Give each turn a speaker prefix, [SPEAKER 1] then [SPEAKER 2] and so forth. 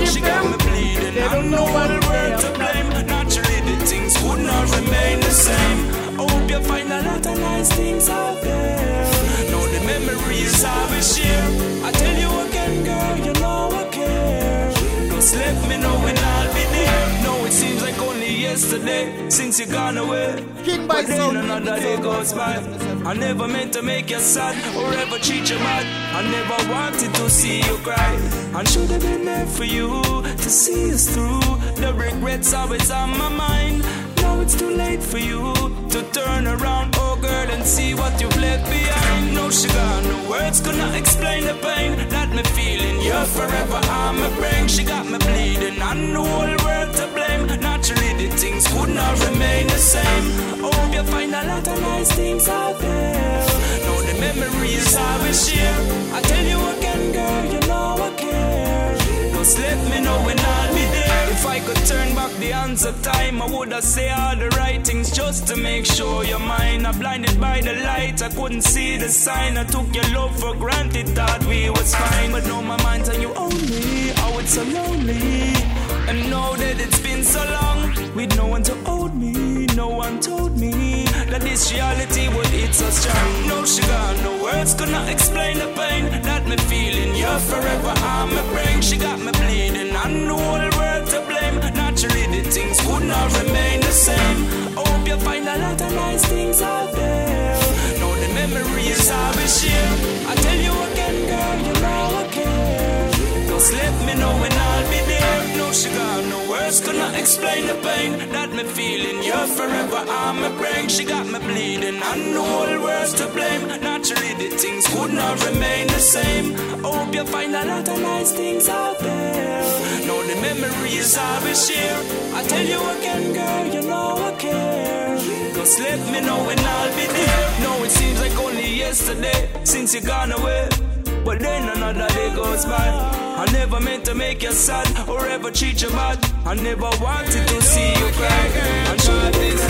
[SPEAKER 1] She got me bleeding, I know the world to blame. Naturally the things would not remain the same. Hope you find a lot of nice things out there. Know the memories I will share. I tell you again, girl, you know I care. Just let me know when I'll be there. No, it seems like only yesterday since you gone away. But then another day goes by. I never meant to make you sad or ever treat you bad. I never wanted to see you cry. I should have been there for you to see us through. The regrets always on my mind. Now it's too late for you to turn around, oh girl, and see what you've left behind. No sugar, no words gonna explain the pain that me feeling. You're forever on my brain. She got me bleeding, and the whole world to blame. Naturally the things would not remain the same. Hope you find a lot of nice things out there. Know the memories I will share. I tell you again, girl, you know I care. Just let me know when I'll be there. If I could turn back the hands of time, I would have said all the right things just to make sure you're mine. I'm blinded by the light, I couldn't see the sign. I took your love for granted, thought we was fine. But now my mind's on you only, oh it's so lonely. And know that it's been so long, with no one to hold me. No one told me that this reality would hit so strong. No sugar, no words could not explain the pain that me feeling. You're forever on my brain. She got me bleeding, and the whole world to blame. Naturally the things would not remain the same. Hope you find a lot of nice things out there. Know the memories I will share. I tell you again, girl, you know I care. Just let me know when I'll be there. No sugar, no words could not explain the pain that me feeling. You're forever on my brain. She got me bleeding, and the whole world's to blame. Naturally the things would not remain the same. Hope you find a lot of nice things out there. Know the memories I will share. I tell you again, girl, you know I care. Just let me know when I'll be there. No, it seems like only yesterday since you gone away. But then another day goes by. I never meant to make you sad or ever treat you bad. I never wanted to see you cry. I tried this.